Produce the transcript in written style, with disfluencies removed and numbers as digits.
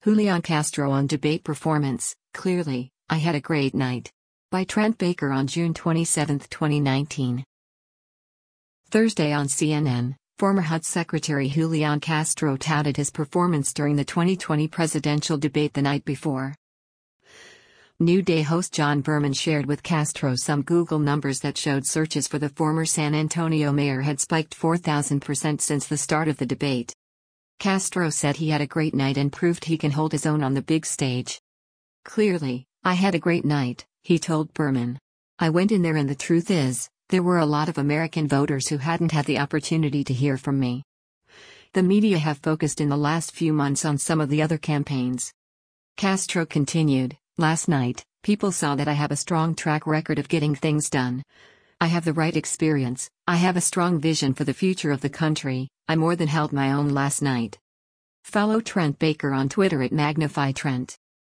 Julian Castro on debate performance. Clearly, I had a great night. By Trent Baker on June 27, 2019. Thursday on CNN, former HUD Secretary Julian Castro touted his performance during the 2020 presidential debate the night before. New Day host John Berman shared with Castro some Google numbers that showed searches for the former San Antonio mayor had spiked 4,000% since the start of the debate. Castro said he had a great night and proved he can hold his own on the big stage. Clearly, I had a great night, he told Berman. I went in there and the truth is, there were a lot of American voters who hadn't had the opportunity to hear from me. The media have focused in the last few months on some of the other campaigns. Castro continued, last night, people saw that I have a strong track record of getting things done. I have the right experience, I have a strong vision for the future of the country, I more than held my own last night. Follow Trent Baker on Twitter at MagnifyTrent.